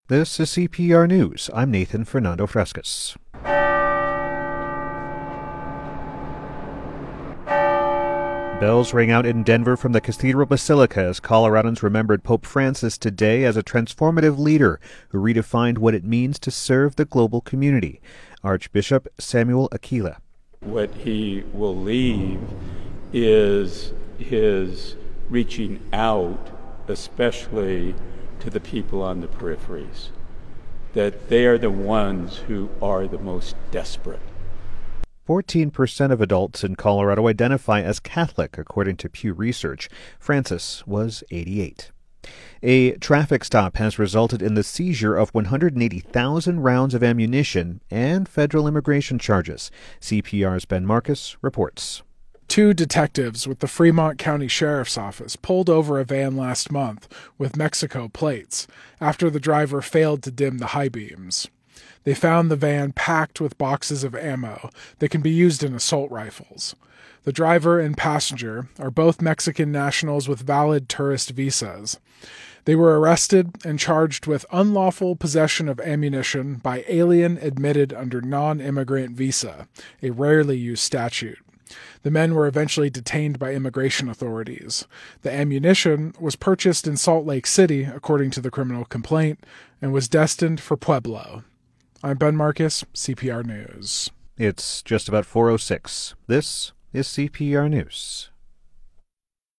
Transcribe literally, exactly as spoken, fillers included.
This is C P R News. I'm Nathan Fernando Frescas. Bells ring out in Denver from the Cathedral Basilica as Coloradans remembered Pope Francis today as a transformative leader who redefined what it means to serve the global community. Archbishop Samuel Aquila. What he will leave is his reaching out, especially to the people on the peripheries, that they are the ones who are the most desperate. fourteen percent of adults in Colorado identify as Catholic, according to Pew Research. Francis was eighty-eight. A traffic stop has resulted in the seizure of one hundred eighty thousand rounds of ammunition and federal immigration charges. C P R's Ben Marcus reports. Two detectives with the Fremont County Sheriff's Office pulled over a van last month with Mexico plates after the driver failed to dim the high beams. They found the van packed with boxes of ammo that can be used in assault rifles. The driver and passenger are both Mexican nationals with valid tourist visas. They were arrested and charged with unlawful possession of ammunition by alien admitted under non-immigrant visa, a rarely used statute. The men were eventually detained by immigration authorities. The ammunition was purchased in Salt Lake City, according to the criminal complaint, and was destined for Pueblo. I'm Ben Marcus, C P R News. It's just about four oh six. This is C P R News.